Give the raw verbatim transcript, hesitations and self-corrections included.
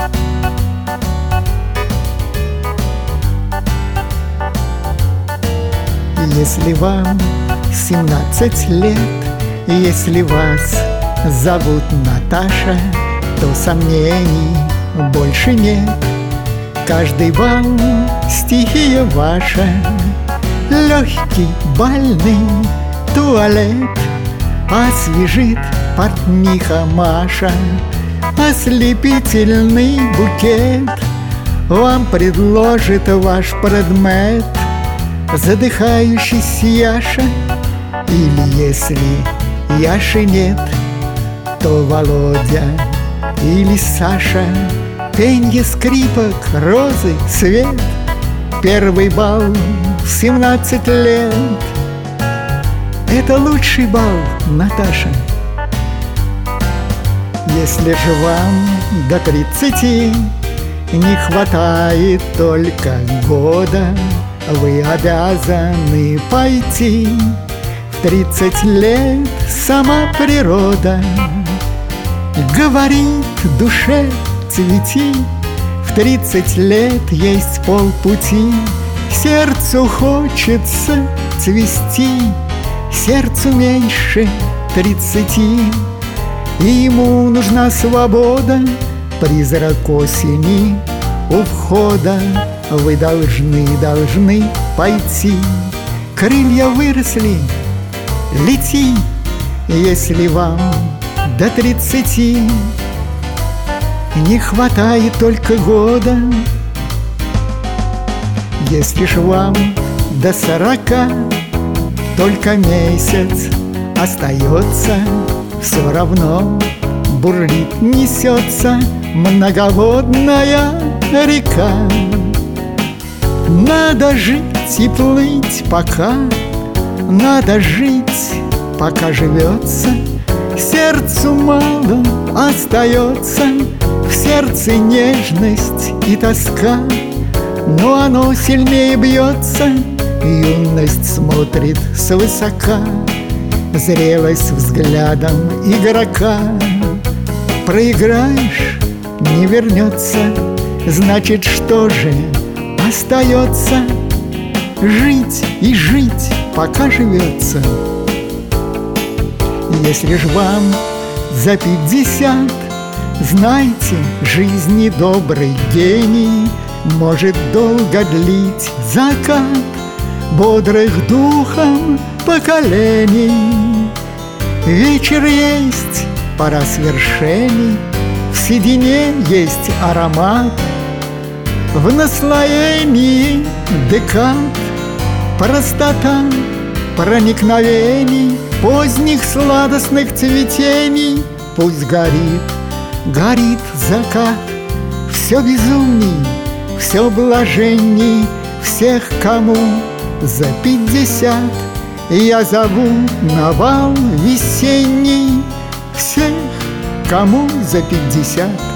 Если вам семнадцать лет, если вас зовут Наташа, то сомнений больше нет. Каждый бал стихия ваша, легкий бальный туалет освежит портниха Маша, ослепительный букет вам предложит ваш предмет задыхающийся Яша. Или если Яши нет, то Володя или Саша. Пенье скрипок, розы, цвет, первый бал в семнадцать лет. Это лучший бал, Наташа. Если же вам до тридцати не хватает только года, вы обязаны пойти. В тридцать лет сама природа говорит душе: цвети. В тридцать лет есть полпути, сердцу хочется цвести, сердцу меньше тридцати, и ему нужна свобода. Призрак осени у входа, вы должны, должны пойти. Крылья выросли, лети, если вам до тридцати не хватает только года. Если ж вам до сорока только месяц остается, все равно бурлит, несется многоводная река. Надо жить и плыть пока, надо жить, пока живется. Сердцу мало остается, в сердце нежность и тоска, но оно сильнее бьется. Юность смотрит свысока, зрелость взглядом игрока. Проиграешь — не вернется, значит, что же остается? Жить и жить, пока живется. Если ж вам за пятьдесят, знайте, жизни добрый гений может долго длить закат бодрых духом поколений. Вечер есть, пора свершений, в седине есть аромат, в наслоении декад простота проникновений, поздних сладостных цветений. Пусть горит, горит закат, все безумней, все блаженней всех, кому за пятьдесят. Я зову на бал весенний всех, кому за пятьдесят.